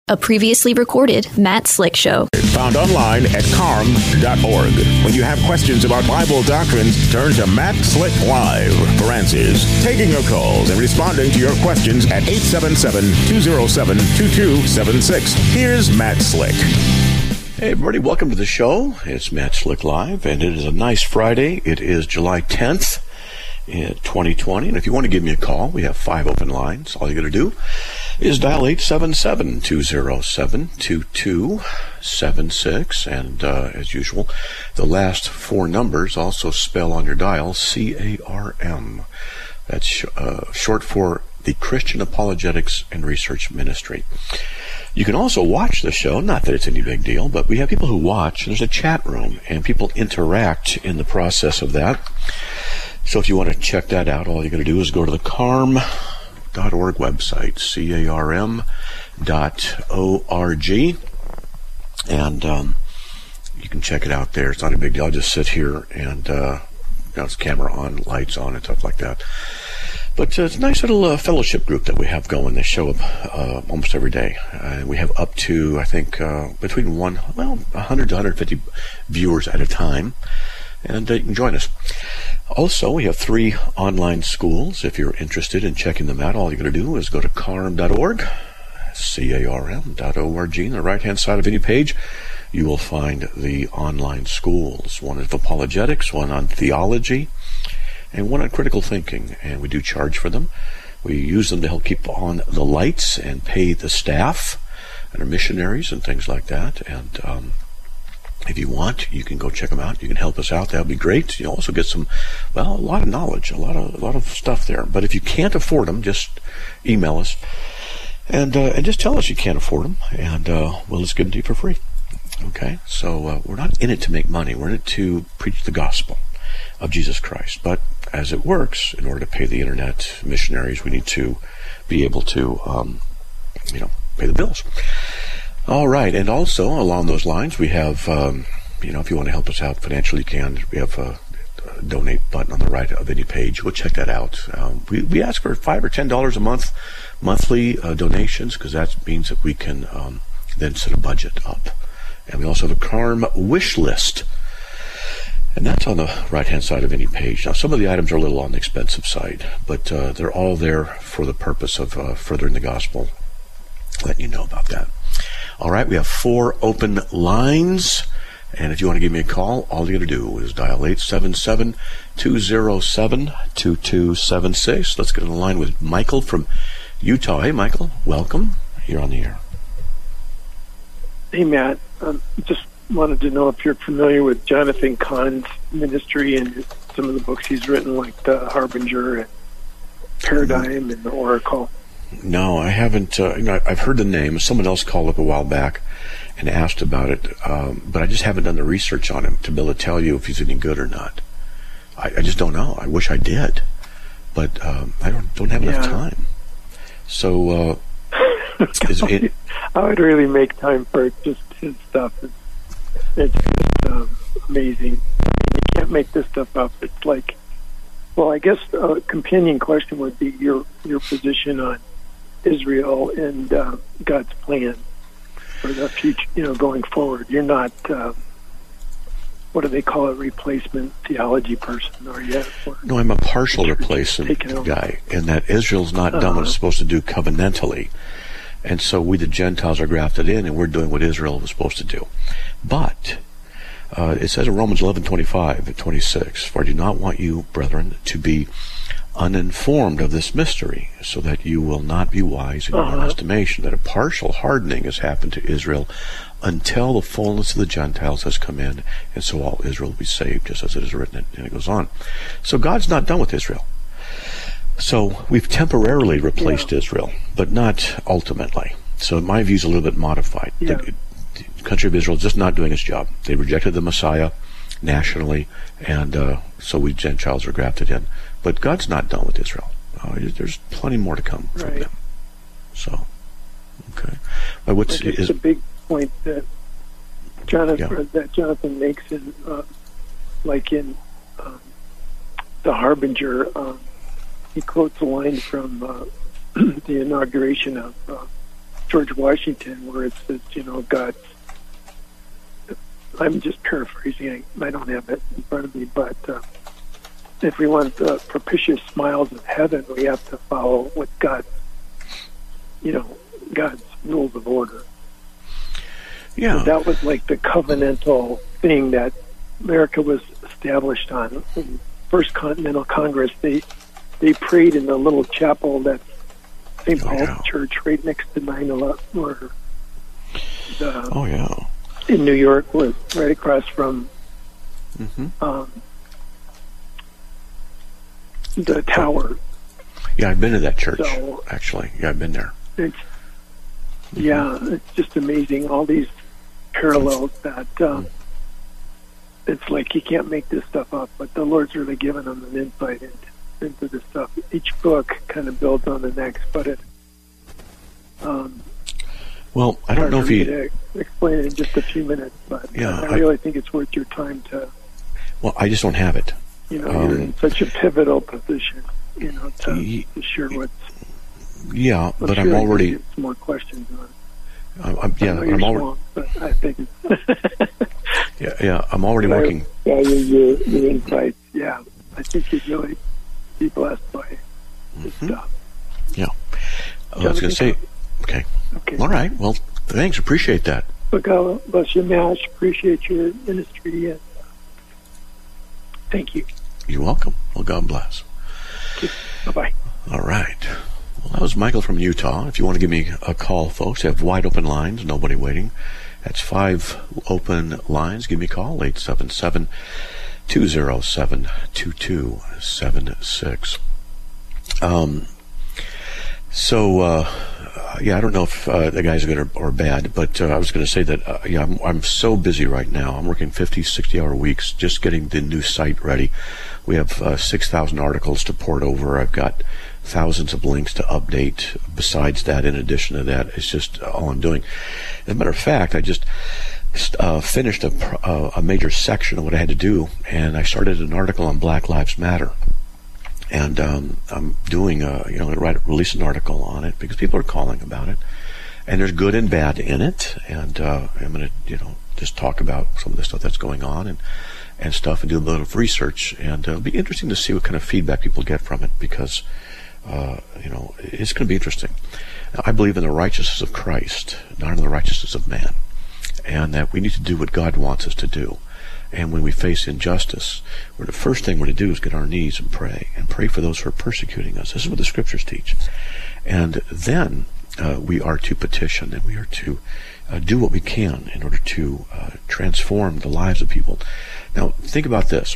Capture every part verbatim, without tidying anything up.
A previously recorded Matt Slick Show. Found online at carm dot org. When you have questions about Bible doctrines, turn to Matt Slick Live for answers. Taking your calls and responding to your questions at eight seven seven, two oh seven, two two seven six. Here's Matt Slick. Hey everybody, welcome to the show. It's Matt Slick Live, and it is a nice Friday. It is July tenth, twenty twenty, and if you want to give me a call, we have five open lines. All you got to do is dial eight seven seven, two oh seven, two two seven six, and uh, as usual, the last four numbers also spell on your dial C A R M. That's uh, short for the Christian Apologetics and Research Ministry. You can also watch the show, not that it's any big deal, but we have people who watch. There's a chat room, and people interact in the process of that. So if you want to check that out, all you got to do is go to the carm dot org website, C A R M dot O R G, and um, you can check it out there. It's not a big deal. I'll just sit here and uh, you know, it's camera on, lights on, and stuff like that. But uh, it's a nice little uh, fellowship group that we have going. They show up uh, almost every day. Uh, we have up to, I think, uh, between one, well, one hundred to one hundred fifty viewers at a time. And uh, you can join us. Also, we have three online schools. If you're interested in checking them out, all you got to do is go to carm dot org, C A R M dot O R G. On the right-hand side of any page, you will find the online schools. One is apologetics, one on theology, and one on critical thinking. And we do charge for them. We use them to help keep on the lights and pay the staff and our missionaries and things like that. And um, if you want, you can go check them out. You can help us out. That would be great. You'll also get some, well, a lot of knowledge, a lot of a lot of stuff there. But if you can't afford them, just email us and uh, and just tell us you can't afford them, and uh, we'll just give them to you for free. Okay? So uh, we're not in it to make money. We're in it to preach the gospel of Jesus Christ. But as it works, in order to pay the internet missionaries, we need to be able to, um, you know, pay the bills. All right, and also along those lines, we have, um, you know, if you want to help us out financially, you can. We have a, a donate button on the right of any page. Go check that out. Um, we, we ask for five or ten dollars a month, monthly uh, donations, because that means that we can um, then set a budget up. And we also have a Carm wish list, and that's on the right-hand side of any page. Now, some of the items are a little on the expensive side, but uh, they're all there for the purpose of uh, furthering the gospel, letting you know about that. All right, we have four open lines, and if you want to give me a call, all you got to do is dial eight seven seven, two oh seven, two two seven six. Let's get on the line with Michael from Utah. Hey, Michael, welcome. You're on the air. Hey, Matt. Um, just wanted to know if you're familiar with Jonathan Cahn's ministry and some of the books he's written, like The Harbinger and Paradigm and The Oracle. No, I haven't. Uh, you know, I've heard the name. Someone else called up a while back and asked about it, um, but I just haven't done the research on him to be able to tell you if he's any good or not. I, I just don't know. I wish I did, but um, I don't don't have yeah. enough time. So, uh, is it, I would really make time for it. Just his stuff. It's, it's just um, amazing. You can't make this stuff up. It's like, well, I guess a companion question would be your your position on Israel and uh, God's plan for the future, you know, going forward. You're not, uh, what do they call it, replacement theology person, are you? Or no, I'm a partial replacement guy, in that Israel's not uh-huh. done what it's supposed to do covenantally. And so we, the Gentiles, are grafted in, and we're doing what Israel was supposed to do. But uh, it says in Romans eleven twenty-five and twenty-six, "For I do not want you, brethren, to be uninformed of this mystery, so that you will not be wise in your uh-huh. own estimation, that a partial hardening has happened to Israel until the fullness of the Gentiles has come in, and so all Israel will be saved, just as it is written," and it goes on. So God's not done with Israel. So we've temporarily replaced yeah. Israel, but not ultimately. So my view is a little bit modified. Yeah. The, the country of Israel is just not doing its job. They rejected the Messiah nationally, and uh, so we Gentiles are grafted in. But God's not done with Israel. Uh, there's plenty more to come from right. them. So, okay. But what's it's is a big point that Jonathan yeah. that Jonathan makes in, uh, like in um, The Harbinger. Um, he quotes a line from uh, the inauguration of uh, George Washington, where it says, you know, God. I'm just paraphrasing. I don't have it in front of me, but uh, if we want the propitious smiles of heaven, we have to follow what God, you know, God's rules of order. Yeah, so that was like the covenantal thing that America was established on. In First Continental Congress, they they prayed in the little chapel that's Saint Paul's oh, yeah. Church, right next to nine eleven, or the, oh yeah. in New York, was right across from mm-hmm. um, the tower. Yeah, I've been to that church, so, actually. Yeah, I've been there. It's, mm-hmm. Yeah, it's just amazing, all these parallels that um, mm. it's like you can't make this stuff up, but the Lord's really given them an insight into, into this stuff. Each book kind of builds on the next, but it... Um, Well, I don't know if you explain it in just a few minutes, but yeah, I really I, think it's worth your time to. Well, I just don't have it. You know, um, you're in such a pivotal position. You know, to, y- to share what's. Yeah, I'm but sure I'm already. Get some more questions on. I'm, I'm, yeah, I I'm already. Small, but I think. yeah, yeah, I'm already but working. I, yeah, your, your your insights. Yeah, I think you'd really be blessed by this mm-hmm. stuff. Yeah, I was going to say. Okay. Okay. All right. Well, thanks. Appreciate that. But God bless you, Mash. Appreciate your ministry. And thank you. You're welcome. Well, God bless. Okay. Bye-bye. All right. Well, that was Michael from Utah. If you want to give me a call, folks, I have wide open lines, nobody waiting. That's five open lines. Give me a call, eight seven seven, two zero seven, two two seven six. Um, so, uh, yeah, I don't know if uh, the guys are good or, or bad, but uh, I was going to say that, uh, yeah, I'm, I'm so busy right now. I'm working fifty, sixty-hour weeks just getting the new site ready. We have uh, six thousand articles to port over. I've got thousands of links to update. Besides that, in addition to that, it's just all I'm doing. As a matter of fact, I just uh, finished a, a major section of what I had to do, and I started an article on Black Lives Matter. And um, I'm doing a, you know, write, release an article on it because people are calling about it, and there's good and bad in it. And uh, I'm going to, you know, just talk about some of the stuff that's going on and and stuff, and do a little of research. And uh, it'll be interesting to see what kind of feedback people get from it because, uh, you know, it's going to be interesting. Now, I believe in the righteousness of Christ, not in the righteousness of man, and that we need to do what God wants us to do. And when we face injustice, where the first thing we're to do is get on our knees and pray, and pray for those who are persecuting us. This is what the Scriptures teach. And then uh, we are to petition, and we are to uh, do what we can in order to uh, transform the lives of people. Now, think about this.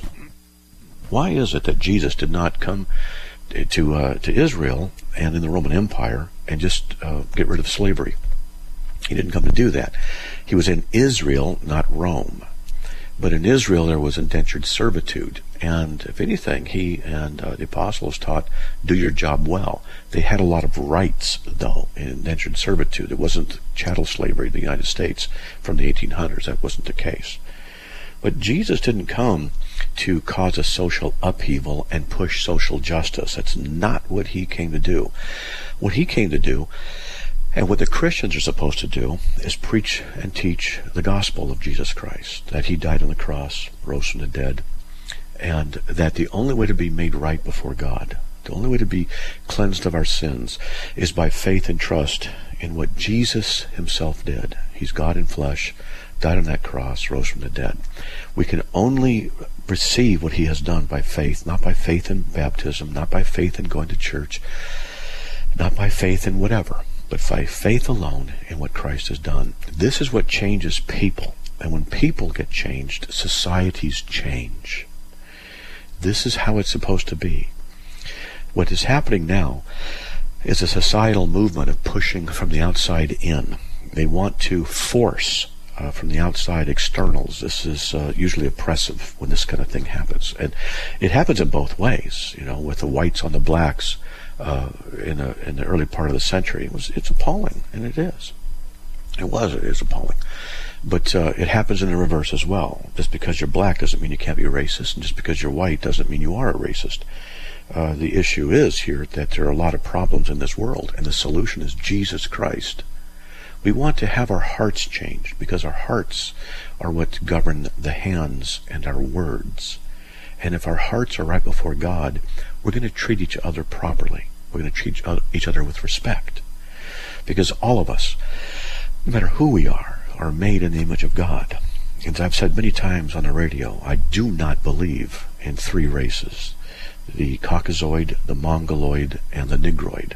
Why is it that Jesus did not come to uh, to Israel and in the Roman Empire and just uh, get rid of slavery? He didn't come to do that. He was in Israel, not Rome. But in Israel there was indentured servitude, and if anything, he and uh, the apostles taught, do your job well. They had a lot of rights, though, in indentured servitude. It wasn't chattel slavery in the United States from the eighteen hundreds. That wasn't the case. But Jesus didn't come to cause a social upheaval and push social justice. That's not what he came to do. What he came to do, and what the Christians are supposed to do, is preach and teach the gospel of Jesus Christ, that he died on the cross, rose from the dead, and that the only way to be made right before God, the only way to be cleansed of our sins, is by faith and trust in what Jesus himself did. He's God in flesh, died on that cross, rose from the dead. We can only receive what he has done by faith, not by faith in baptism, not by faith in going to church, not by faith in whatever, but by faith alone in what Christ has done. This is what changes people. And when people get changed, societies change. This is how it's supposed to be. What is happening now is a societal movement of pushing from the outside in. They want to force uh, from the outside externals. This is uh, usually oppressive when this kind of thing happens. And it happens in both ways, you know, with the whites on the blacks. Uh, in, a, in the early part of the century, it was it's appalling, and it is. It was, it is appalling. But uh, it happens in the reverse as well. Just because you're black doesn't mean you can't be racist, and just because you're white doesn't mean you are a racist. Uh, the issue is here that there are a lot of problems in this world, and the solution is Jesus Christ. We want to have our hearts changed, because our hearts are what govern the hands and our words. And if our hearts are right before God, we're going to treat each other properly. We're going to treat each other with respect. Because all of us, no matter who we are, are made in the image of God. And as I've said many times on the radio, I do not believe in three races: the Caucasoid, the Mongoloid, and the Negroid.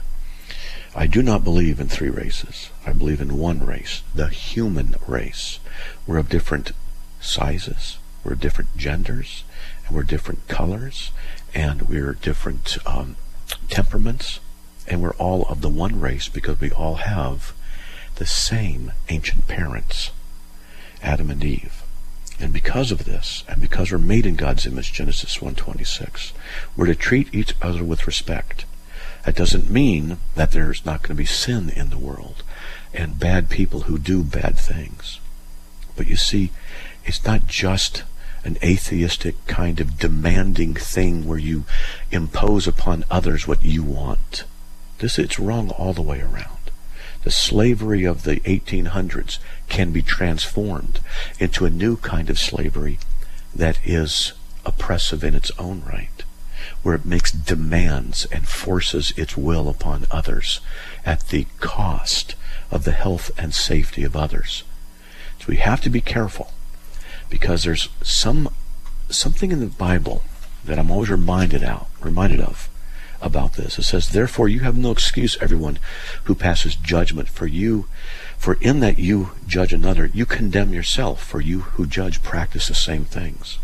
I do not believe in three races. I believe in one race, the human race. We're of different sizes, we're different genders, and we're different colors, and we're different um, temperaments, and we're all of the one race because we all have the same ancient parents, Adam and Eve. And because of this, and because we're made in God's image, Genesis one twenty-six, we're to treat each other with respect. That doesn't mean that there's not going to be sin in the world and bad people who do bad things. But you see, it's not just an atheistic kind of demanding thing where you impose upon others what you want. This, it's wrong all the way around. The slavery of the eighteen hundreds can be transformed into a new kind of slavery that is oppressive in its own right, where it makes demands and forces its will upon others at the cost of the health and safety of others. So we have to be careful, because there's some something in the Bible that I'm always reminded out reminded of about this. It says, "Therefore you have no excuse, everyone who passes judgment, for you, for in that you judge another, you condemn yourself, for you who judge practice the same things."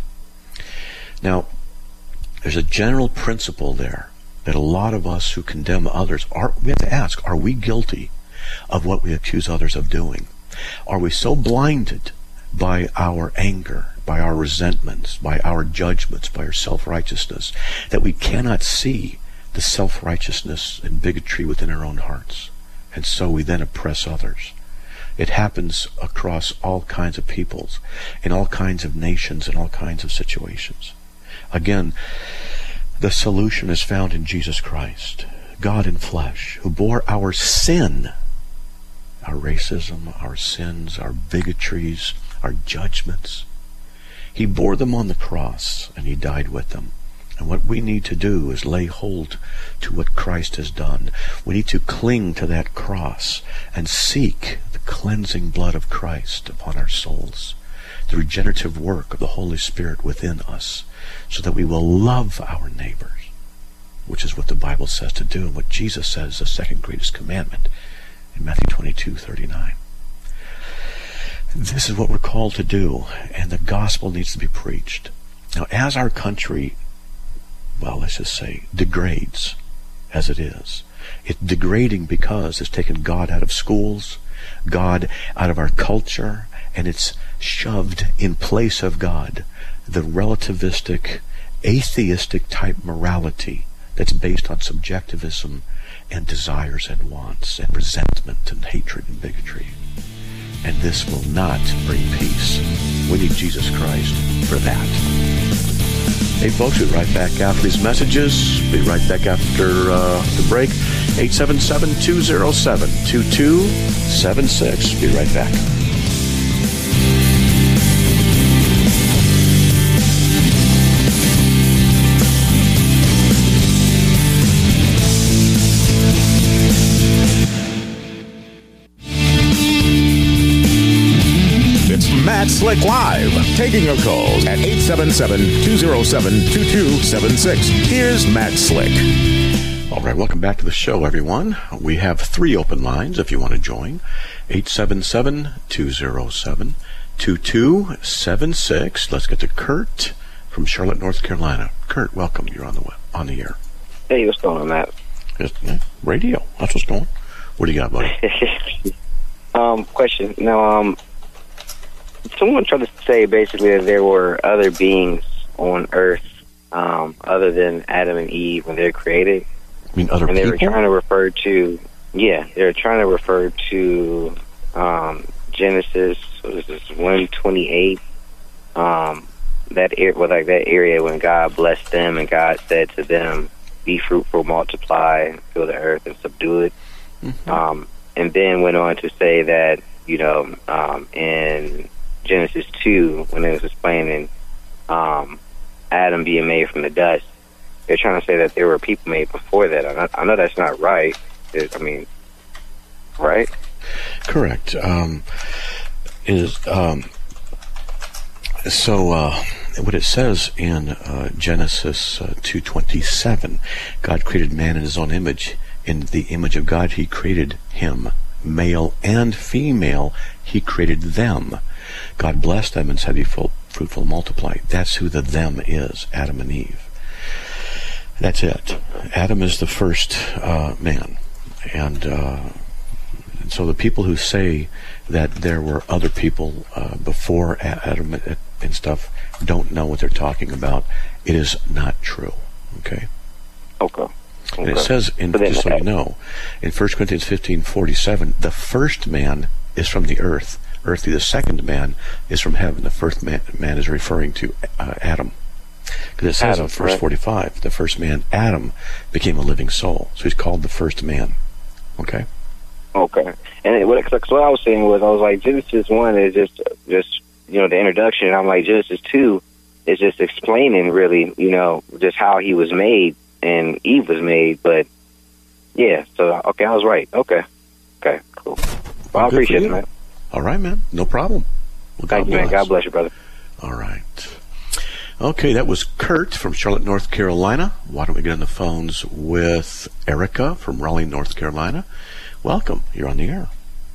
Now, there's a general principle there that a lot of us who condemn others are, we have to ask, are we guilty of what we accuse others of doing? Are we so blinded by our anger, by our resentments, by our judgments, by our self-righteousness, that we cannot see the self-righteousness and bigotry within our own hearts? And so we then oppress others. It happens across all kinds of peoples, in all kinds of nations, in all kinds of situations. Again, the solution is found in Jesus Christ, God in flesh, who bore our sin, our racism, our sins, our bigotries, our judgments. He bore them on the cross, and he died with them. And what we need to do is lay hold to what Christ has done. We need to cling to that cross and seek the cleansing blood of Christ upon our souls, the regenerative work of the Holy Spirit within us, so that we will love our neighbors, which is what the Bible says to do, and what Jesus says is the second greatest commandment in Matthew twenty-two thirty-nine. This is what we're called to do, and the gospel needs to be preached. Now, as our country, well, let's just say, degrades, as it is, it's degrading because it's taken God out of schools, God out of our culture, and it's shoved in place of God the relativistic, atheistic type morality that's based on subjectivism and desires and wants and resentment and hatred and bigotry. And this will not bring peace. We need Jesus Christ for that. Hey folks, we'll be right back after these messages. We'll be right back after uh, the break. eight seven seven, two oh seven, two two seven six. Be right back. Matt Slick Live, taking your calls at eight seven seven, two oh seven, two two seven six. Here's Matt Slick. All right, welcome back to the show, everyone. We have three open lines if you want to join. eight seven seven, two oh seven, two two seven six. Let's get to Kurt from Charlotte, North Carolina. Kurt, welcome. You're on the on the air. Hey, what's going on, Matt? Just, yeah, radio. That's what's going on. What do you got, buddy? um, question. Now, um, someone tried to say basically that there were other beings on Earth um, other than Adam and Eve when they were created. I mean, other and they people? were trying to refer to, yeah, they were trying to refer to um, Genesis, what is this, one twenty-eight, um, that, well, like that area when God blessed them and God said to them, be fruitful, multiply, fill the earth, and subdue it. Mm-hmm. Um, and then went on to say that, you know, um, in Genesis two, when it was explaining um, Adam being made from the dust, they're trying to say that there were people made before that. I know, I know that's not right. It, I mean, right? Correct. Um, is um, so uh, what it says in uh, Genesis uh, two twenty-seven, God created man in his own image. In the image of God, he created him. Male and female, he created them. God blessed them and said, be full, fruitful, multiply. That's who the them is, Adam and Eve. That's it. Adam is the first uh, man. And uh, so the people who say that there were other people uh, before Adam and stuff don't know what they're talking about. It is not true. Okay? Okay. And it says, in, just so you know, in First Corinthians fifteen forty-seven, the first man is from the earth. Earthly, the second man is from heaven. The first man, man is referring to uh, Adam. Because it says Adam, in verse right. forty-five, the first man, Adam, became a living soul. So he's called the first man. Okay? Okay. And it, what, cause what I was saying was, I was like, Genesis one is just, just you know, the introduction. And I'm like, Genesis two is just explaining, really, you know, just how he was made. And Eve was made, but yeah, so okay, I was right. Okay, okay, cool. Well, I appreciate it, man. All right, man, no problem. Well, Thank you, man. God bless you, brother. All right. Okay, that was Kurt from Charlotte, North Carolina. Why don't we get on the phones with Erica from Raleigh, North Carolina? Welcome. You're on the air.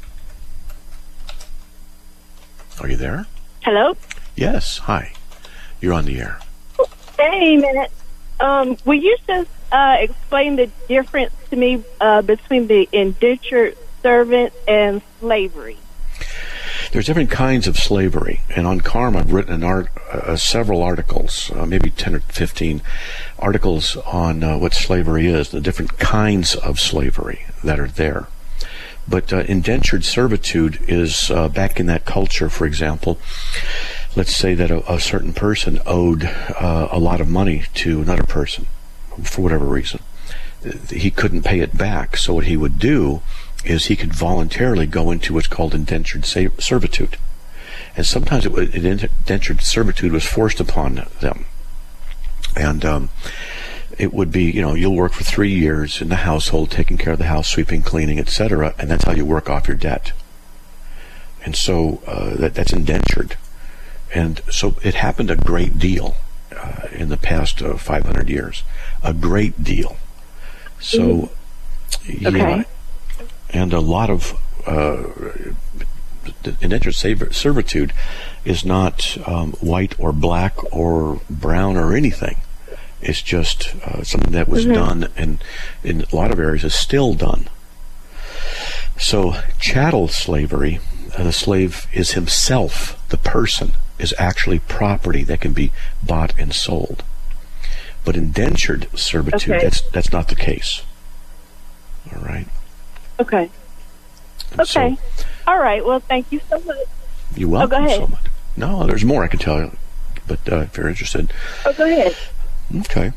Are you there? Hello? Yes. Hi. You're on the air. Hey, man. Um, will you just uh, explain the difference to me uh, between the indentured servant and slavery? There's different kinds of slavery, and on C A R M I've written an art, uh, several articles, uh, maybe ten or fifteen articles on uh, what slavery is, the different kinds of slavery that are there. But uh, indentured servitude is uh, back in that culture, for example. Let's say that a, a certain person owed uh, a lot of money to another person for whatever reason. He couldn't pay it back, so what he would do is he could voluntarily go into what's called indentured servitude. And sometimes it was, indentured servitude was forced upon them. And um, it would be, you know, you'll work for three years in the household, taking care of the house, sweeping, cleaning, et cetera, and that's how you work off your debt. And so uh, that, that's indentured. And so it happened a great deal uh, in the past uh, five hundred years. A great deal. So, mm-hmm. yeah. Okay. And a lot of uh, indentured servitude is not um, white or black or brown or anything. It's just uh, something that was mm-hmm. done, and in a lot of areas is still done. So chattel slavery, uh, the slave is himself, the person, is actually property that can be bought and sold. But indentured servitude, okay. that's that's not the case. All right. Okay. And okay. So, all right. Well, thank you so much. You're welcome oh, go ahead. so much. No, there's more I can tell you, but uh, if you're interested. Oh, go ahead. Okay.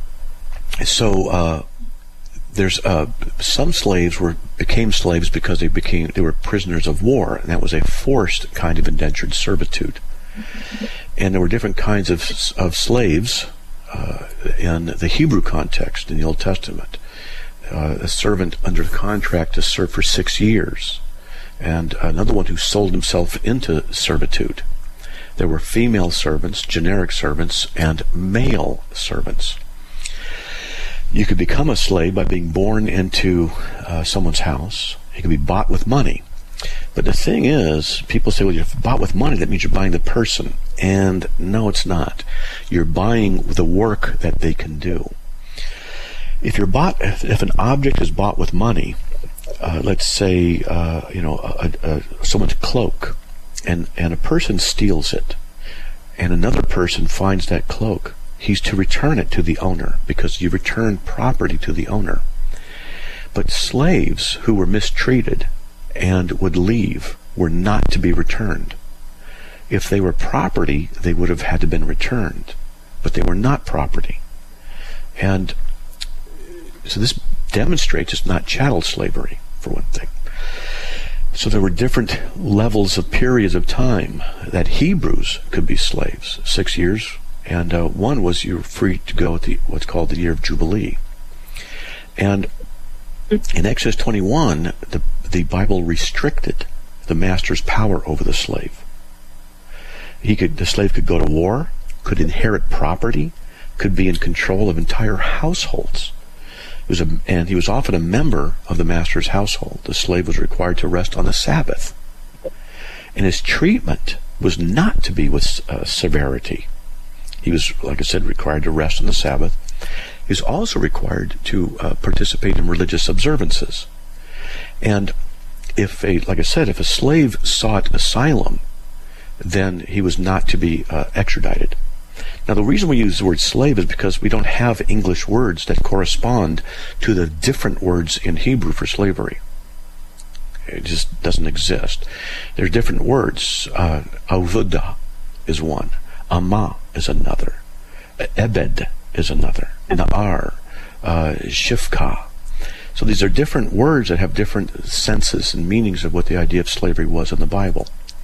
So uh, there's uh, some slaves were became slaves because they became they were prisoners of war, and that was a forced kind of indentured servitude. And there were different kinds of of slaves uh, in the Hebrew context in the Old Testament. Uh, a servant under contract to serve for six years, and another one who sold himself into servitude. There were female servants, generic servants, and male servants. You could become a slave by being born into uh, someone's house. You could be bought with money. But the thing is, people say, well, you're bought with money, that means you're buying the person. And no, it's not. You're buying the work that they can do. If you're bought, if, if an object is bought with money, uh, let's say, uh, you know, a, a, someone's cloak, and, and a person steals it, and another person finds that cloak, he's to return it to the owner, because you return property to the owner. But slaves who were mistreated and would leave were not to be returned. If they were property, they would have had to been returned, but they were not property. And so this demonstrates it's not chattel slavery, for one thing. So there were different levels of periods of time that Hebrews could be slaves, six years, and uh, one was you were free to go at the what's called the year of Jubilee. And in Exodus twenty-one, the, the Bible restricted the master's power over the slave. He could, the slave could go to war, could inherit property, could be in control of entire households. It was a, and he was often a member of the master's household. The slave was required to rest on the Sabbath. And his treatment was not to be with uh, severity. He was, like I said, required to rest on the Sabbath. He was also required to uh, participate in religious observances. And if a, like I said, if a slave sought asylum, then he was not to be uh, extradited. Now, the reason we use the word slave is because we don't have English words that correspond to the different words in Hebrew for slavery. It just doesn't exist. There are different words. Uh, Avodah is one. Amah is another. Ebed is another. Na'ar, uh, Shifka. So these are different words that have different senses and meanings of what the idea of slavery was in the Bible.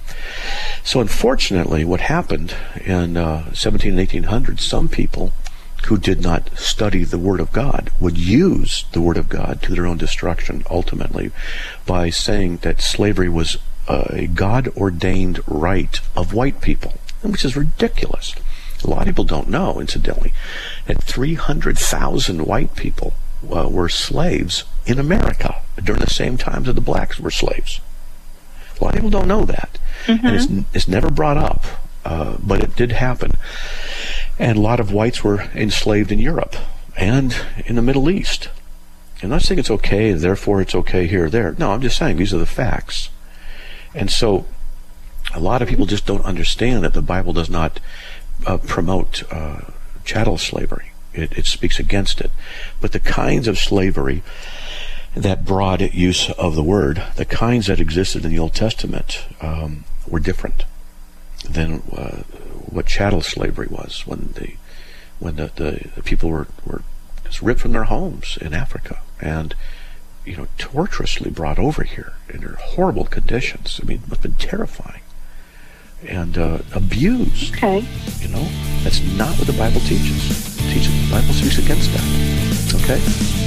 So unfortunately, what happened in uh, seventeen and eighteen hundreds, some people who did not study the Word of God would use the Word of God to their own destruction, ultimately, by saying that slavery was uh, a God-ordained right of white people, which is ridiculous. A lot of people don't know, incidentally, that three hundred thousand white people uh, were slaves in America during the same time that the blacks were slaves. A lot of people don't know that. Mm-hmm. And it's, it's never brought up, uh, but it did happen. And a lot of whites were enslaved in Europe and in the Middle East. I'm not saying it's okay, therefore it's okay here or there. No, I'm just saying these are the facts. And so a lot of people just don't understand that the Bible does not uh, promote uh, chattel slavery. It, it speaks against it. But the kinds of slavery, that broad use of the word, the kinds that existed in the Old Testament um, were different than uh, what chattel slavery was when the when the, the, the people were, were just ripped from their homes in Africa and, you know, torturously brought over here in their horrible conditions. I mean, it must have been terrifying. And uh, abused. Okay. You know, that's not what the Bible teaches. It teaches, the Bible speaks against that. Okay?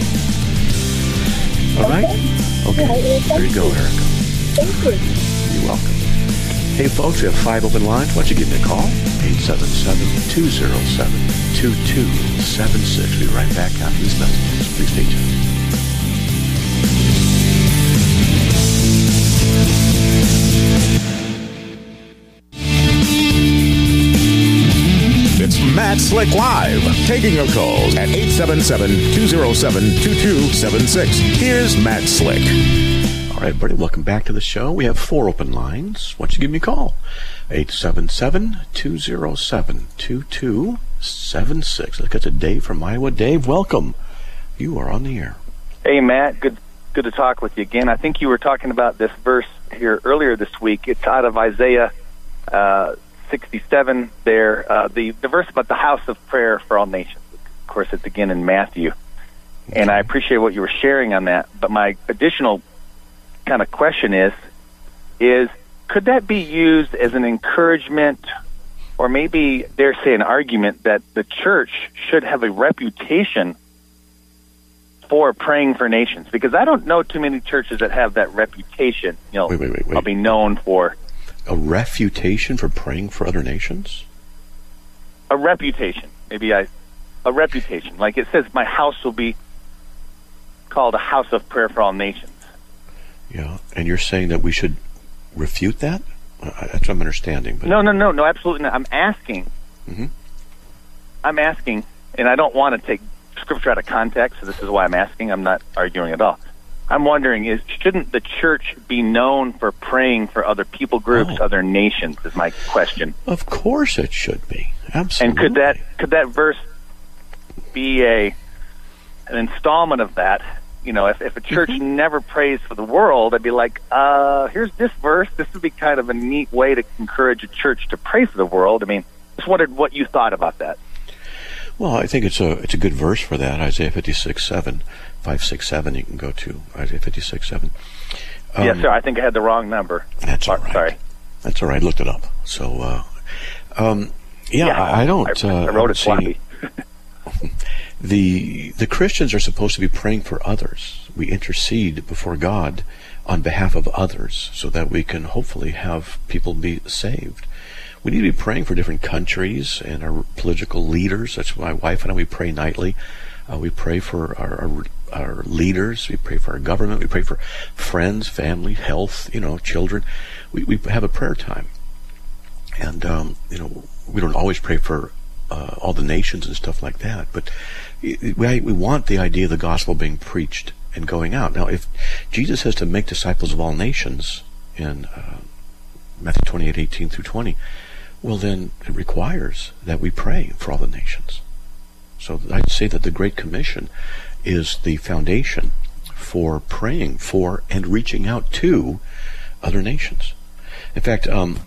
All right? Okay. There you go, Erica. Thank you. You're welcome. Hey, folks, we have five open lines. Why don't you give me a call? eight seven seven, two zero seven, two two seven six. We'll be right back after these messages. Please stay tuned. It's Matt Slick Live, taking your calls at eight seven seven, two zero seven, two two seven six. Here's Matt Slick. All right, everybody, welcome back to the show. We have four open lines. Why don't you give me a call? eight seven seven, two zero seven, two two seven six. Let's get to Dave from Iowa. Dave, welcome. You are on the air. Hey, Matt. Good good to talk with you again. I think you were talking about this verse here earlier this week. It's out of Isaiah uh, sixty-seven there, uh, the, the verse about the house of prayer for all nations. Of course, it's again in Matthew. And I appreciate what you were sharing on that. But my additional kind of question is, is could that be used as an encouragement or maybe, dare say, an argument that the church should have a reputation for praying for nations? Because I don't know too many churches that have that reputation. You know, wait, wait, wait, wait. I'll be known for a refutation for praying for other nations? A reputation. Maybe I, a reputation. Like it says, my house will be called a house of prayer for all nations. Yeah, and you're saying that we should refute that? That's what I'm understanding. But no, no, no, no, absolutely not. I'm asking. Mm-hmm. I'm asking, and I don't want to take Scripture out of context, so this is why I'm asking. I'm not arguing at all. I'm wondering, is shouldn't the church be known for praying for other people groups, oh. other nations, is my question. Of course it should be. Absolutely. And could that could that verse be a an installment of that? You know, if, if a church mm-hmm. never prays for the world, I'd be like, uh, here's this verse. This would be kind of a neat way to encourage a church to pray for the world. I mean, just wondered what you thought about that. Well, I think it's a it's a good verse for that. Isaiah fifty-six seven, five six seven. You can go to Isaiah fifty-six seven. Um, yes, sir. I think I had the wrong number. That's all right. Sorry. That's all right. I looked it up. So, uh, um, yeah, Yeah, I, I don't. I, uh, I wrote it see- sloppy. the the Christians are supposed to be praying for others. We intercede before God on behalf of others so that we can hopefully have people be saved. We need to be praying for different countries and our political leaders. That's why my wife and I, we pray nightly. Uh, we pray for our, our our leaders. We pray for our government. We pray for friends, family, health, you know, children. We we have a prayer time. And, um, you know, we don't always pray for uh, all the nations and stuff like that. But we, we want the idea of the gospel being preached and going out. Now, if Jesus says to make disciples of all nations in uh, Matthew twenty-eight, eighteen through twenty, well, then it requires that we pray for all the nations. So I'd say that the Great Commission is the foundation for praying for and reaching out to other nations. In fact, um,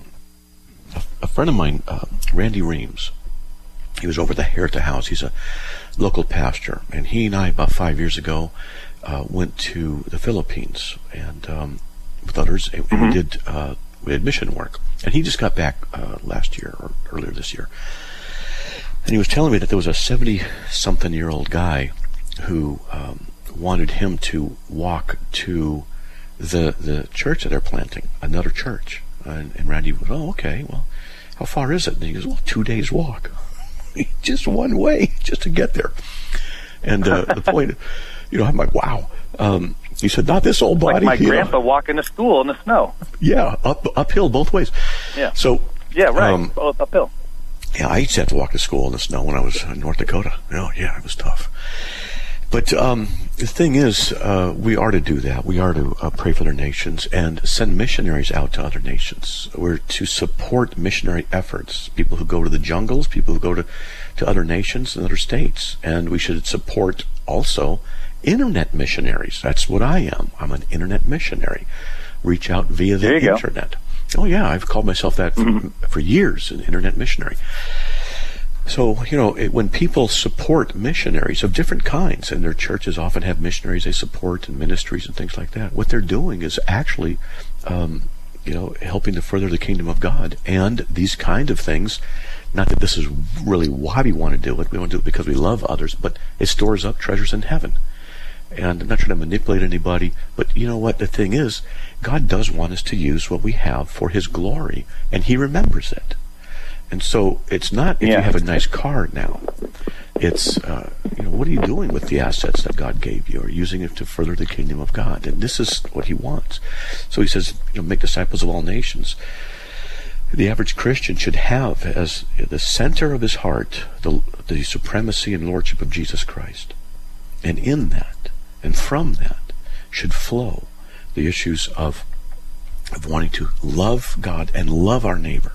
a, a friend of mine, uh, Randy Reams, he was over the Herta House. He's a local pastor, and he and I, about five years ago, uh, went to the Philippines and um, with others, and Mm-hmm. we did uh, we did mission work. And he just got back uh, last year or earlier this year, and he was telling me that there was a seventy-something-year-old guy who um, wanted him to walk to the the church that they're planting, another church. And, and Randy goes, "Oh, okay. Well, how far is it?" And he goes, "Well, two days walk, just one way, just to get there." And uh, the point, you know, I'm like, "Wow." Um, he said, "Not this old body." Like my you know. grandpa walking to school in the snow. Yeah, up uphill both ways. Yeah. So. Yeah, right. Um, Both uphill. Yeah, I used to have to walk to school in the snow when I was in North Dakota. Oh, yeah, it was tough. But um, the thing is, uh, we are to do that. We are to uh, pray for their nations and send missionaries out to other nations. We're to support missionary efforts, people who go to the jungles, people who go to, to other nations and other states. And we should support also internet missionaries. That's what I am. I'm an internet missionary. Reach out via the There you go. internet. Oh, yeah, I've called myself that for, Mm-hmm. for years, an internet missionary. So, you know, it, when people support missionaries of different kinds, and their churches often have missionaries they support and ministries and things like that, what they're doing is actually, um, you know, helping to further the kingdom of God. And these kind of things, not that this is really why we want to do it, we want to do it because we love others, but it stores up treasures in heaven. And I'm not trying to manipulate anybody, but you know what? The thing is, God does want us to use what we have for His glory, and He remembers it. And so it's not if Yeah. you have a nice car now. It's, uh, you know, what are you doing with the assets that God gave you? Are you using it to further the kingdom of God? And this is what He wants. So He says, you know, make disciples of all nations. The average Christian should have as the center of his heart the, the supremacy and lordship of Jesus Christ. And in that, and from that, should flow the issues of, of wanting to love God and love our neighbor.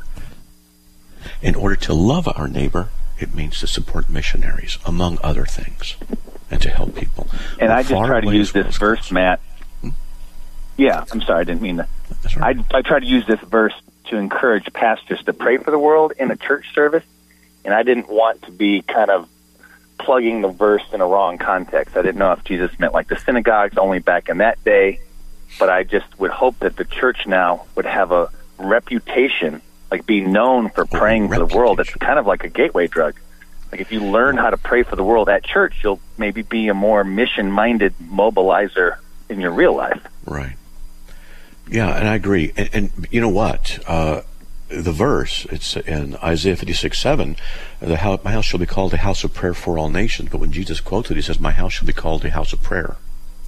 In order to love our neighbor, it means to support missionaries, among other things, and to help people. And We're I just far try to away use as well this as verse, close. Matt. Hmm? Yeah, I'm sorry, I didn't mean that. That's right. I, I try to use this verse to encourage pastors to pray for the world in a church service, and I didn't want to be kind of plugging the verse in a wrong context. I didn't know if Jesus meant like the synagogues only back in that day, but I just would hope that the church now would have a reputation, like be known for praying for the world. It's kind of like a gateway drug. Like if you learn how to pray for the world at church, you'll maybe be a more mission-minded mobilizer in your real life. Right. Yeah, and I agree. And, and you know what? Uh, the verse, it's in Isaiah fifty-six seven, the house, my house shall be called a house of prayer for all nations. But when Jesus quotes it, he says, my house shall be called a house of prayer.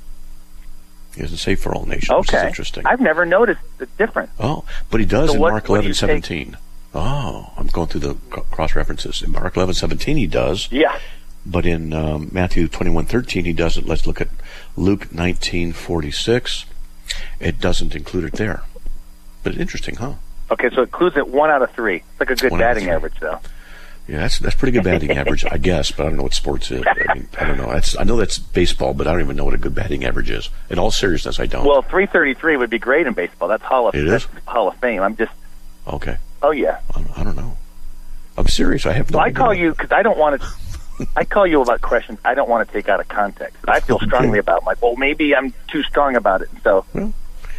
He doesn't say for all nations, which is Okay. interesting. I've never noticed the difference. Oh, but he does So in what- Mark what do eleven you seventeen. Oh, I'm going through the c- cross references. In Mark eleven seventeen, he does. Yeah. But in um, Matthew twenty-one thirteen, he doesn't. Let's look at Luke nineteen forty-six. It doesn't include it there. But interesting, huh? Okay, so it includes it one out of three. It's like a good One out of batting three. average, though. Yeah, that's that's pretty good batting average, I guess. But I don't know what sports is. I mean, I don't know. That's, I know that's baseball, but I don't even know what a good batting average is. In all seriousness, I don't. Well, three thirty-three would be great in baseball. That's Hall of It that's is? Hall of Fame. I'm just, Okay. oh yeah. I, I don't know. I'm serious. I have no So I idea. call you because I don't want to. I call you about questions I don't want to take out of context. I feel Okay. strongly about. I'm like, well, maybe I'm too strong about it. So Well,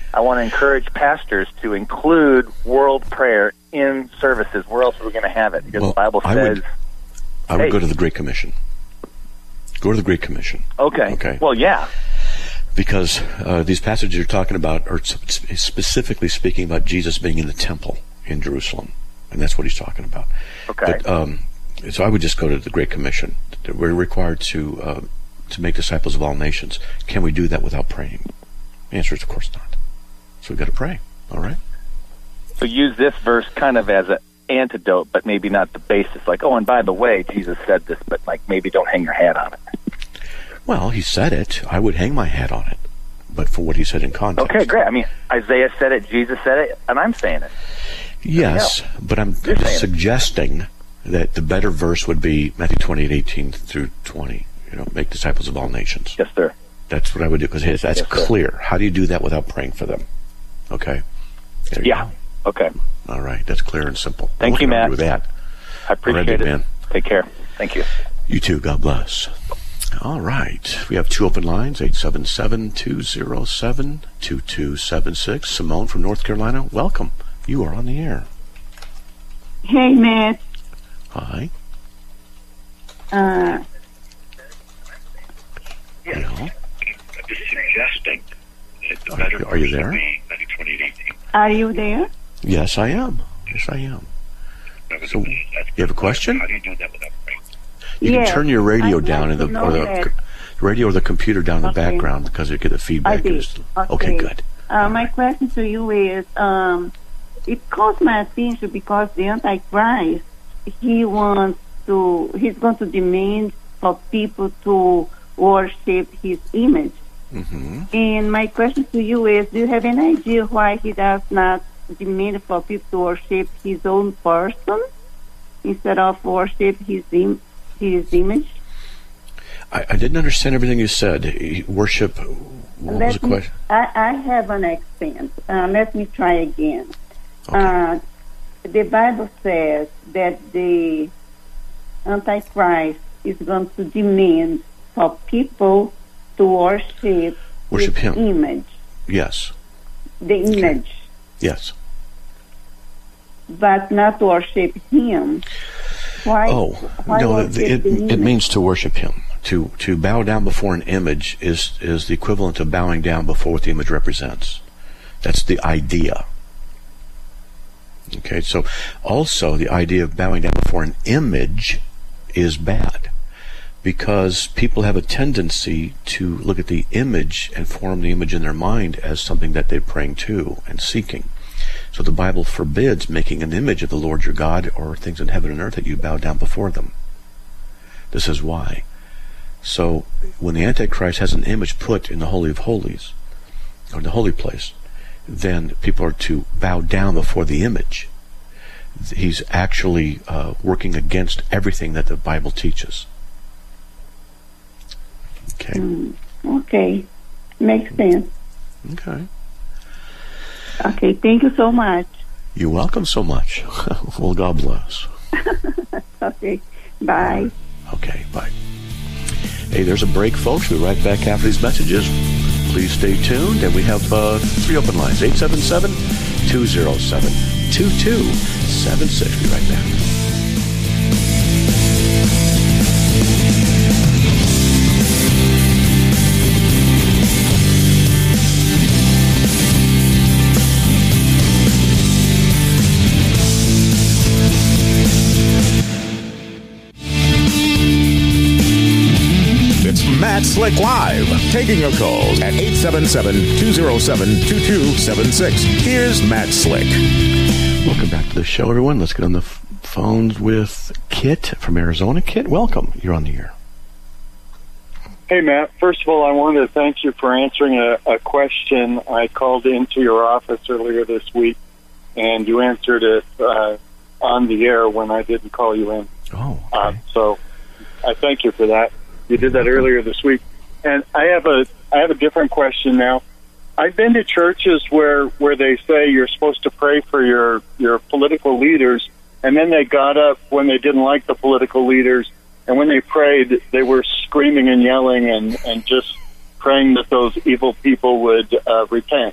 I want to encourage pastors to include world prayer in services. Where else are we going to have it? Because well, the Bible I says... Would, I would hey, go to the Great Commission. Go to the Great Commission. Okay. Okay. Well, yeah. Because uh, these passages you're talking about are specifically speaking about Jesus being in the temple in Jerusalem. And that's what he's talking about. Okay. But, um, so I would just go to the Great Commission. We're required to uh, to make disciples of all nations. Can we do that without praying? The answer is, of course not. So we've got to pray. All right? So use this verse kind of as an antidote, but maybe not the basis. Like, oh, and by the way, Jesus said this, but like maybe don't hang your hat on it. Well, he said it. I would hang my hat on it. But for what he said in context. Okay, great. I mean, Isaiah said it, Jesus said it, and I'm saying it. Yes, but I'm You're just suggesting that the better verse would be Matthew twenty-eight, eighteen through twenty. You know, make disciples of all nations. Yes, sir. That's what I would do, because that's yes, clear. Sir. How do you do that without praying for them? Okay. There you yeah. go. Okay. All right. That's clear and simple. Thank you, Matt. With that. I appreciate Alrighty, it. Man. Take care. Thank you. You too. God bless. All right. We have two open lines, eight seven seven, two zero seven, two two seven six. Simone from North Carolina, welcome. You are on the air. Hey, Matt. Hi. Uh, Hello. I'm just suggesting that the Are, better are you verse there? would be Matthew twenty-eight, eighteen. are you there? Yes, I am. Yes, I am. So, you have a question? How do you do that without praying? You Yes, can turn your radio I'd down like in to the know or the that. c- radio or the computer down in the Okay. background, because you get the I feedback. did. It's- Okay. okay, good. Uh, my question to you is, um, it caught my attention because the Antichrist, he wants to, he's going to demand for people to worship his image. Mm-hmm. And my question to you is, do you have any idea why he does not demand for people to worship his own person instead of worship his im- his image? I, I didn't understand everything you said. You Worship. What was the Let me, question? I, I have an accent. Uh, let me try again. Okay. Uh, the Bible says that the Antichrist is going to demand for people to worship, Worship his him. image, Yes. the image, Yes. but not worship him. Why? Oh why no! worship It, the it image? means to worship him. To to bow down before an image is is the equivalent of bowing down before what the image represents. That's the idea. Okay, so also the idea of bowing down before an image is bad, because people have a tendency to look at the image and form the image in their mind as something that they're praying to and seeking. So the Bible forbids making an image of the Lord your God or things in heaven and earth that you bow down before them. This is why. So when the Antichrist has an image put in the Holy of Holies, or the holy place, then people are to bow down before the image. He's actually uh, working against everything that the Bible teaches. Okay. Mm, okay. Makes sense. Okay. Okay, thank you so much. You're welcome so much. Well, God bless. Okay, bye. Okay, bye. Hey, there's a break, folks. We'll be right back after these messages. Please stay tuned. And we have uh, three open lines, eight seven seven, two zero seven, two two seven six. Be right back. It's Matt Slick Live, taking your calls at eight seven seven, two zero seven, two two seven six. Here's Matt Slick. Welcome back to the show, everyone. Let's get on the f- phones with Kit from Arizona. Kit, welcome. You're on the air. Hey, Matt. First of all, I wanted to thank you for answering a, a question. I called into your office earlier this week, and you answered it uh, on the air when I didn't call you in. Oh, okay. Uh, so I thank you for that. You did that earlier this week. And I have a I have a different question now. I've been to churches where, where they say you're supposed to pray for your, your political leaders, and then they got up when they didn't like the political leaders, and when they prayed, they were screaming and yelling and, and just praying that those evil people would uh, repent.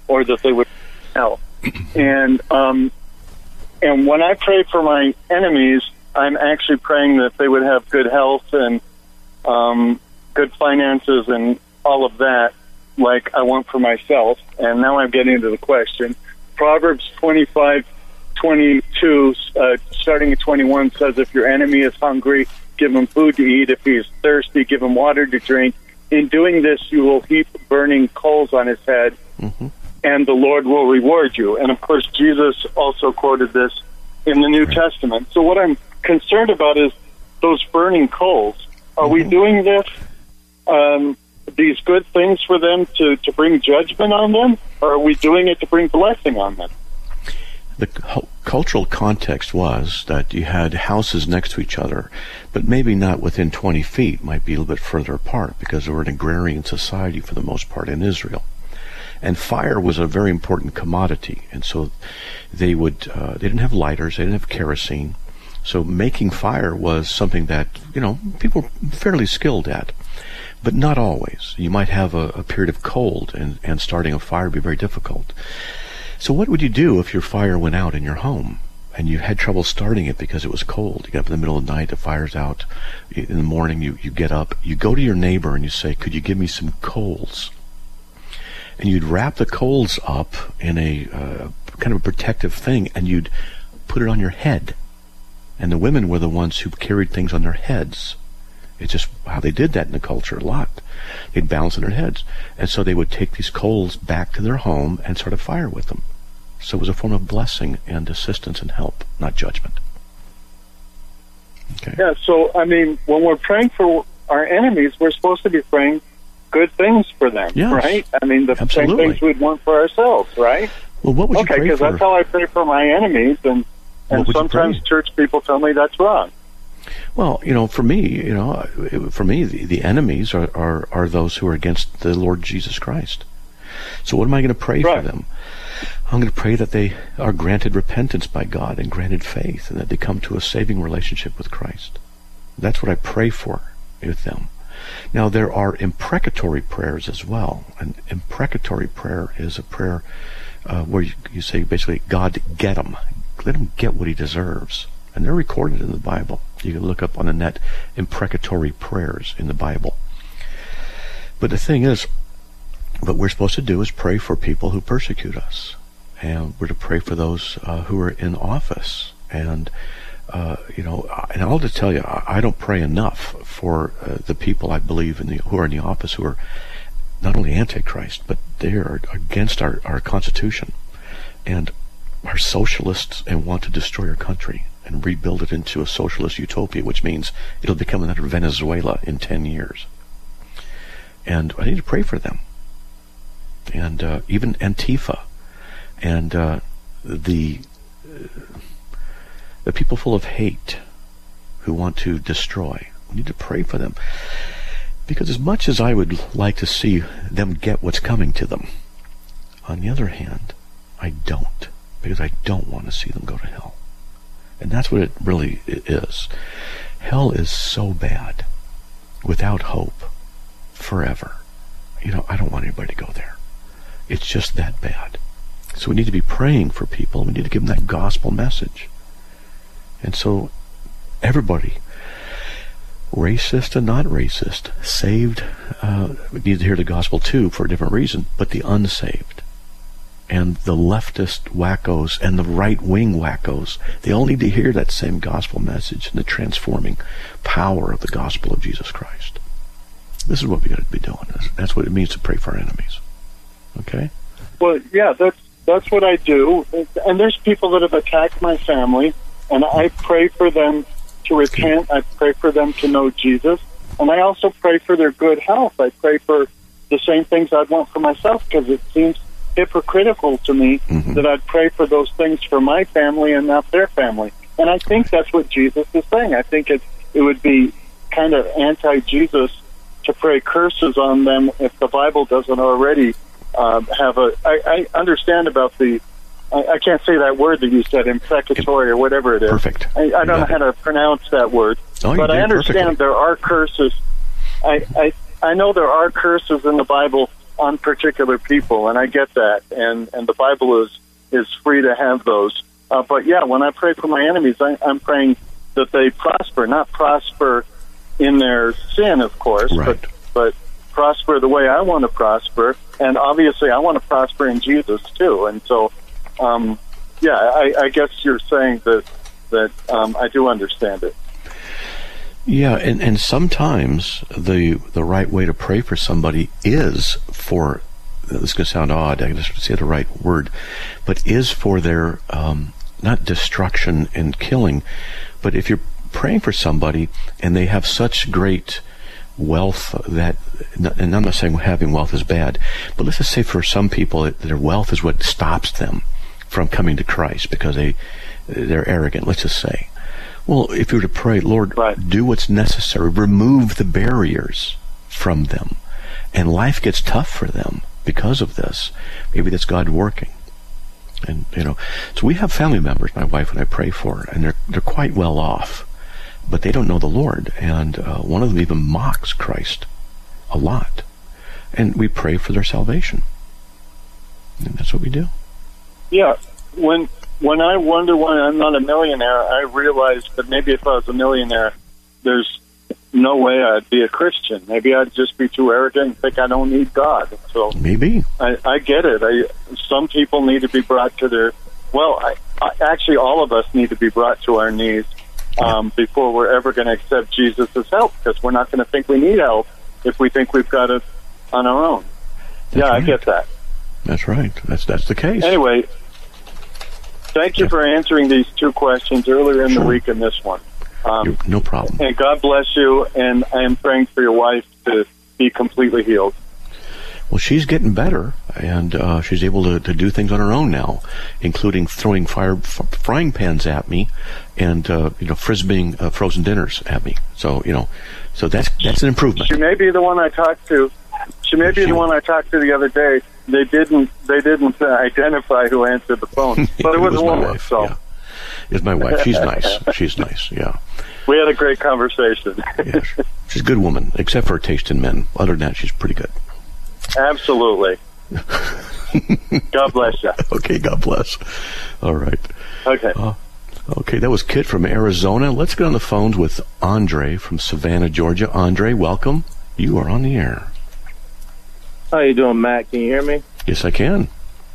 or that they would hell. And um, and when I pray for my enemies, I'm actually praying that they would have good health and um, good finances and all of that, like I want for myself. And now I'm getting into the question. Proverbs twenty-five twenty-two, uh, starting at twenty-one, says, if your enemy is hungry, give him food to eat. If he is thirsty, give him water to drink. In doing this, you will heap burning coals on his head, mm-hmm. and the Lord will reward you. And, of course, Jesus also quoted this in the New right. Testament. So what I'm concerned about is those burning coals. Are mm-hmm. we doing this, um, these good things for them to, to bring judgment on them, or are we doing it to bring blessing on them? The cu- cultural context was that you had houses next to each other, but maybe not within twenty feet, might be a little bit further apart, because they were an agrarian society for the most part in Israel. And fire was a very important commodity, and so they would, uh, they didn't have lighters, they didn't have kerosene, so making fire was something that, you know, people were fairly skilled at, but not always. You might have a, a period of cold, and, and starting a fire would be very difficult. So what would you do if your fire went out in your home and you had trouble starting it because it was cold? You get up in the middle of the night, the fire's out. In the morning, you, you get up, you go to your neighbor and you say, could you give me some coals? And you'd wrap the coals up in a uh, kind of a protective thing, and you'd put it on your head. And the women were the ones who carried things on their heads. It's just how they did that in the culture a lot. They'd balance on their heads. And so they would take these coals back to their home and start a fire with them. So it was a form of blessing and assistance and help, not judgment. Okay. Yeah, so, I mean, when we're praying for our enemies, we're supposed to be praying good things for them, yes. right? I mean, the Absolutely. same things we'd want for ourselves, right? Well, what would you okay, pray for? Okay, because that's how I pray for my enemies, and, and sometimes church people tell me that's wrong. Well, you know, for me, you know, for me, the, the enemies are, are, are those who are against the Lord Jesus Christ. So what am I going to pray right. for them? I'm going to pray that they are granted repentance by God and granted faith, and that they come to a saving relationship with Christ. That's what I pray for with them. Now, there are imprecatory prayers as well. An imprecatory prayer is a prayer uh, where you, you say, basically, God, get him. Let him get what he deserves. And they're recorded in the Bible. You can look up on the net imprecatory prayers in the Bible. But the thing is, what we're supposed to do is pray for people who persecute us. And we're to pray for those uh, who are in office. And, uh, you know, and I'll just tell you, I don't pray enough for uh, the people I believe in the, who are in the office who are not only antichrist, but they are against our, our Constitution and are socialists and want to destroy our country and rebuild it into a socialist utopia, which means it'll become another Venezuela in ten years. And I need to pray for them. And uh, even Antifa and uh, the uh, the people full of hate who want to destroy. We need to pray for them. Because as much as I would like to see them get what's coming to them, on the other hand, I don't. Because I don't want to see them go to hell. And that's what it really is. Hell is so bad, without hope, forever. You know, I don't want anybody to go there. It's just that bad. So we need to be praying for people. We need to give them that gospel message. And so everybody, racist and not racist, saved, uh, need to hear the gospel too for a different reason, but the unsaved and the leftist wackos and the right-wing wackos, they all need to hear that same gospel message and the transforming power of the gospel of Jesus Christ. This is what we got to be doing. That's what it means to pray for our enemies. Okay? Well, yeah, that's that's what I do. And there's people that have attacked my family, and I pray for them to repent. I pray for them to know Jesus. And I also pray for their good health. I pray for the same things I'd want for myself, because it seems hypocritical to me mm-hmm. that I'd pray for those things for my family and not their family. And I think that's what Jesus is saying. I think it, it would be kind of anti-Jesus to pray curses on them if the Bible doesn't already uh, have a... I, I understand about the... I, I can't say that word that you said, imprecatory or whatever it is. Perfect. I, I don't know how to pronounce that word. Oh, but I understand perfectly. There are curses. I, I I know there are curses in the Bible on particular people, and I get that, and, and the Bible is, is free to have those. Uh, but yeah, when I pray for my enemies, I, I'm praying that they prosper, not prosper in their sin, of course, right. but, but prosper the way I want to prosper, and obviously I want to prosper in Jesus too. And so, um, yeah, I, I guess you're saying that that um, I do understand it. Yeah, and, and sometimes the the right way to pray for somebody is for, this is going to sound odd, I just say the right word, but is for their, um, not destruction and killing, but if you're praying for somebody and they have such great wealth that, and I'm not saying having wealth is bad, but let's just say for some people that their wealth is what stops them from coming to Christ because they, they're arrogant, let's just say. Well, if you were to pray, Lord, right. do what's necessary, remove the barriers from them, and life gets tough for them because of this. Maybe that's God working. And, you know, so we have family members, my wife and I pray for, and they're, they're quite well off, but they don't know the Lord, and uh, one of them even mocks Christ a lot. And we pray for their salvation. And that's what we do. Yeah, when when I wonder why I'm not a millionaire, I realize that maybe if I was a millionaire, there's no way I'd be a Christian. Maybe I'd just be too arrogant and think I don't need God. So maybe I, I get it. I, some people need to be brought to their, well, I, I, actually all of us need to be brought to our knees um, before we're ever going to accept Jesus as help, because we're not going to think we need help if we think we've got it on our own. That's yeah, right. I get that. That's right. That's that's the case. Anyway, thank you yeah. for answering these two questions earlier in sure. the week and this one. Um, no problem. And God bless you, and I am praying for your wife to be completely healed. Well, she's getting better, and uh, she's able to, to do things on her own now, including throwing fire f- frying pans at me, and uh, you know, frisbeeing uh, frozen dinners at me. So you know, so that's that's an improvement. She may be the one I talked to. She may be she, the one I talked to the other day. They didn't they didn't uh, identify who answered the phone, but it was, it was a woman. Wife, so. Yeah. It's my wife. She's nice. She's nice. Yeah. We had a great conversation. Yeah, she's a good woman, except for her taste in men. Other than that, she's pretty good. Absolutely. God bless you. Okay, God bless. All right. Okay. Uh, okay, that was Kit from Arizona. Let's get on the phones with Andre from Savannah, Georgia. Andre, welcome. You are on the air. How you doing, Matt? Can you hear me? Yes, I can.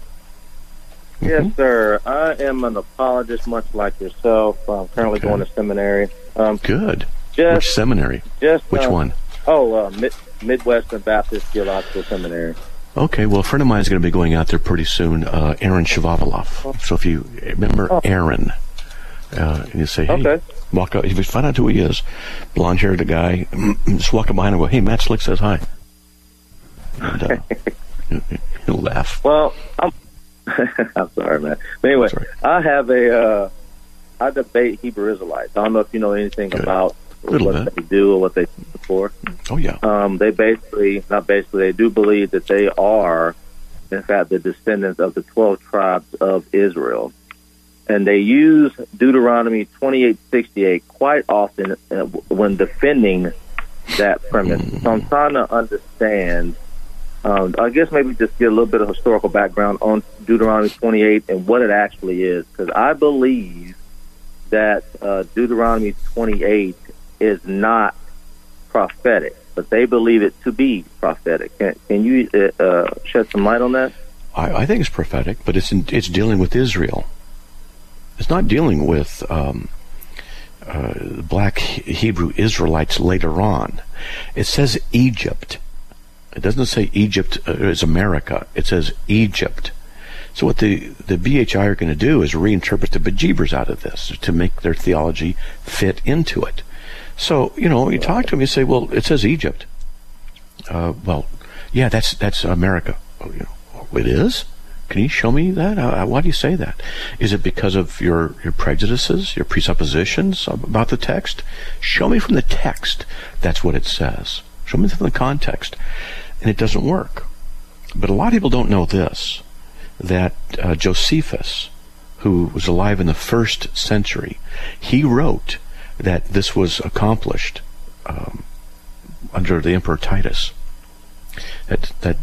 Yes, Mm-hmm. sir. I am an apologist, much like yourself. I'm currently okay. going to seminary. Um, Good. Just, Which seminary? Just Which uh, one? Oh, uh, Mid- Midwestern Baptist Theological Seminary. Okay, well, a friend of mine is going to be going out there pretty soon, uh, Aaron Shavuot. So if you remember oh. Aaron, uh, and you say, hey, okay. walk out, if you find out who he is, blonde-haired guy, just walk up behind him and go, hey, Matt Slick says hi. And uh, he'll laugh. Well, I'm, I'm sorry, man. But anyway, I have a, uh, I debate Hebrew Israelites. I don't know if you know anything Good. about what bit. they do or what they stand for. Oh, yeah. Um, they basically, not basically, they do believe that they are, in fact, the descendants of the twelve tribes of Israel. And they use Deuteronomy twenty-eight sixty-eight quite often uh, when defending that premise. Mm. So I'm trying to understand, um, I guess maybe just get a little bit of historical background on Deuteronomy twenty-eight and what it actually is. Because I believe that uh, Deuteronomy twenty-eight is not prophetic, but they believe it to be prophetic. Can, can you uh, shed some light on that? I, I think it's prophetic, but it's in, it's dealing with Israel. It's not dealing with um, uh, black Hebrew Israelites later on. It says Egypt. It doesn't say Egypt is America. It says Egypt. So what the, the B H I are going to do is reinterpret the bejeebers out of this to make their theology fit into it. So, you know, you talk to them, you say, well, it says Egypt. Uh, well, yeah, that's that's America. Oh, you know, it is? Can you show me that? Uh, why do you say that? Is it because of your, your prejudices, your presuppositions about the text? Show me from the text that's what it says. Show me from the context. And it doesn't work. But a lot of people don't know this, that uh, Josephus, who was alive in the first century, he wrote that this was accomplished um, under the Emperor Titus. That, that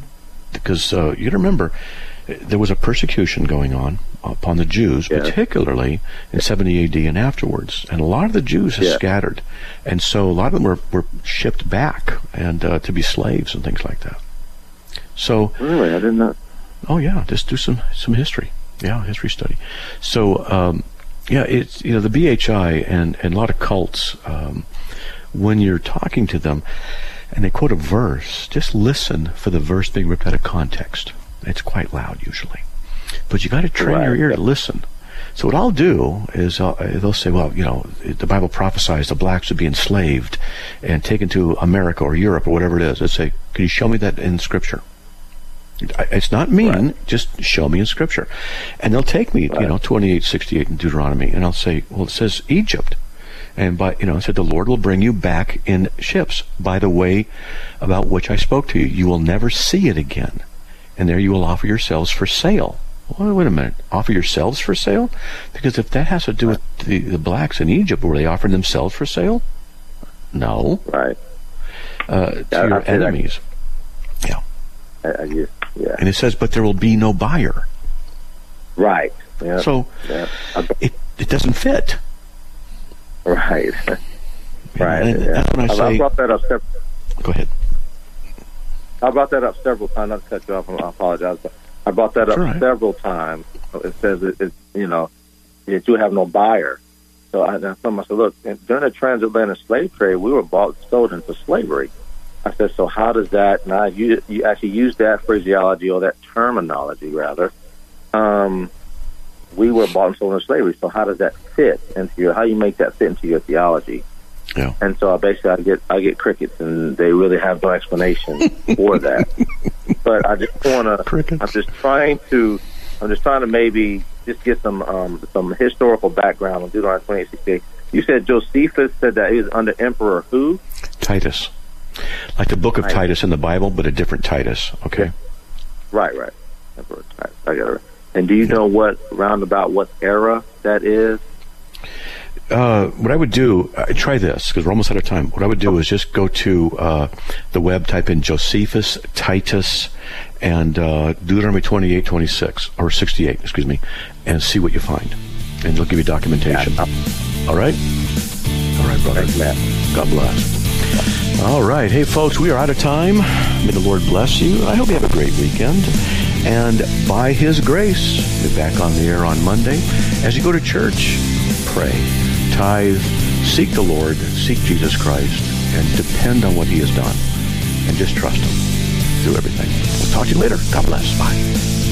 because uh, you got to remember, there was a persecution going on upon the Jews, yeah. particularly in seventy A D and afterwards. And a lot of the Jews have yeah. scattered. And so a lot of them were, were shipped back and uh, to be slaves and things like that. So really, I didn't know. Oh yeah, just do some some history. Yeah, history study. So um, yeah, it's you know the B H I and, and a lot of cults. Um, when you're talking to them, and they quote a verse, just listen for the verse being ripped out of context. It's quite loud usually, but you got to train right. your ear to listen. So what I'll do is I'll, they'll say, well, you know, the Bible prophesies the blacks would be enslaved and taken to America or Europe or whatever it is. I'd say, can you show me that in Scripture? It's not mean, right. just show me in Scripture. And they'll take me, right. you know, twenty-eight sixty-eight in Deuteronomy, and I'll say, well, it says Egypt. And by, you know, it said, the Lord will bring you back in ships by the way about which I spoke to you. You will never see it again. And there you will offer yourselves for sale. Well, wait a minute. Offer yourselves for sale? Because if that has to do with the, the blacks in Egypt, were they offering themselves for sale? No. Right. Uh, to yeah, your enemies. That. Yeah. I, I just, yeah. And it says, but there will be no buyer. Right. Yep. So yep. it it doesn't fit. Right. right. And yeah. That's when I, I say. I brought that up. Several, go ahead. I brought that up several times. Not to cut you off. I apologize. But I brought that up right. several times. It says it, it you know that you have no buyer. So I, I told myself, look, during the transatlantic slave trade, we were bought sold into slavery. I said, so how does that, and I, you, you actually use that phraseology or that terminology, rather. Um, we were bought and sold into slavery, so how does that fit into your, how do you make that fit into your theology? Yeah. And so I basically, I get I get crickets, and they really have no explanation for that. But I just want to, I'm just trying to, I'm just trying to maybe just get some um, some historical background on Deuteronomy twenty-eight sixty-eight. You said Josephus said that he was under Emperor who? Titus. Like the book of Titus, Titus in the Bible, but a different Titus, okay? Yeah. Right, right. Emperor Titus. I got it. And do you yeah. know what, roundabout what era that is? Uh, what I would do, uh, try this, because we're almost out of time. What I would do is just go to uh, the web, type in Josephus, Titus, and uh, Deuteronomy twenty-eight, twenty-six, or sixty-eight, excuse me, and see what you find. And they'll give you documentation. Yeah. All right? All right, brother. Thanks, Matt. God bless. All right. Hey, folks, we are out of time. May the Lord bless you. I hope you have a great weekend. And by His grace, be back on the air on Monday. As you go to church, pray, tithe, seek the Lord, seek Jesus Christ, and depend on what He has done. And just trust Him through everything. We'll talk to you later. God bless. Bye.